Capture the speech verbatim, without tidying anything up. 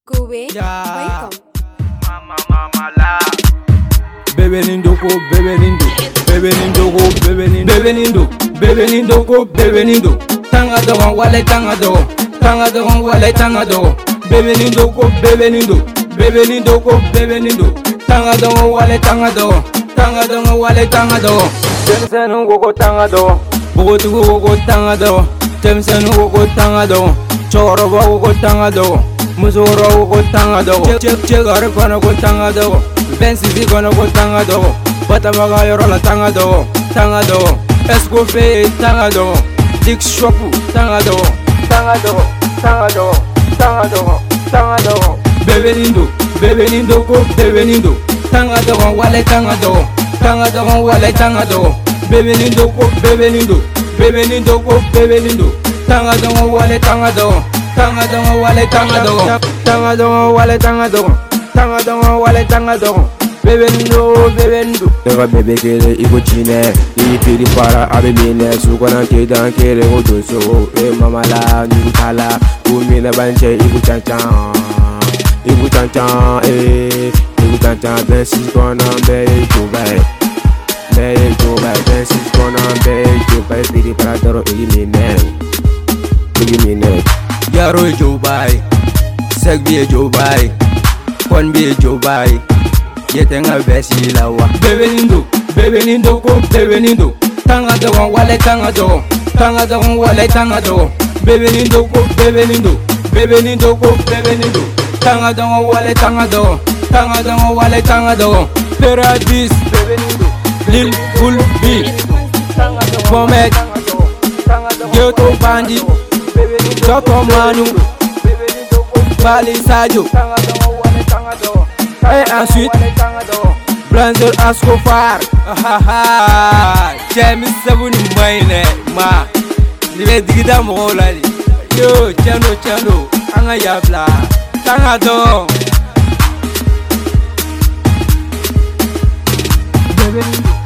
Kowe, Yeah. welcome. Mama, mama, la. Bebe Nindoko, Bebe Nindo, Bebe Nindoko, Bebe Nindo, Bebe Nindo, Bebe Nindoko, Bebe Nindo. Tanga dogon, wale tanga dogon, tanga dogon, wale tanga dogon. Bebe Nindoko, Bebe Nindo, Bebe Nindoko, Bebe Nindo. Tanga dogon, wale tanga dogon, tanga dogon, wale tanga dogon. Temsenu gogo tanga dogon, bogotu gogo tanga dogon. Temsenu gogo tanga dogon, choroba gogo tanga dogon. Musoro go tanga dogo, check check are gonna go tanga dogo. Bensi gonna go tanga dogo. Batamaga yoro la tanga dogo, tanga dogo. Esco fe tanga dogo. Dick shopu tanga dogo, tanga dogo, tanga dogo, tanga dogo, tanga dogo. Bebe Nindo, Bebe Nindo go, Bebe Nindo. Tanga dogo, wale tanga dogo, tanga dogo, wale tanga dogo. Bebe Nindo go, Bebe Nindo, Bebe Nindo go, Bebe Nindo. Tanga dogo, wale tanga dogo. Tanga dongo wale tanga dongo, tanga dongo wale tanga dongo, tanga dongo wale tanga dongo. Bebe Nindo, Bebe Nindo. Nigga bebe kere iko chine, ni piri para abe mine. Sukona ke dan kere o doso, e mama la ni kala. Umina banje iko chanchan, iko chanchan, eh, iko chanchan. Bensi kona be jubai, be jubai. Bensi kona be jubai. Piri para doro elimine, elimine. Yaro Joe Bai, Seg be Joe Bai, Kon be Joe Bai. Yetenga besi lawa. Bebe Nindo, Bebe Nindo go, Bebe Nindo. Tanga dongo wale tanga dongo, tanga dongo wale tanga dongo. Bebe Nindo go, Bebe Nindo, Bebe Nindo go, Bebe Nindo. Tanga dongo wale tanga dongo, tanga dongo wale tanga dongo. Peradis, Bebe Nindo, Lil Bull B, Bomet, Ghetto Bandit. Choko Manu, Bali Sadio, et ensuite Blanzer Ascofar. James Sabuni Maine, ma, les digida molali. Yo, Chano Chano, Anga Yabla, Tangado. Bebe Nindo.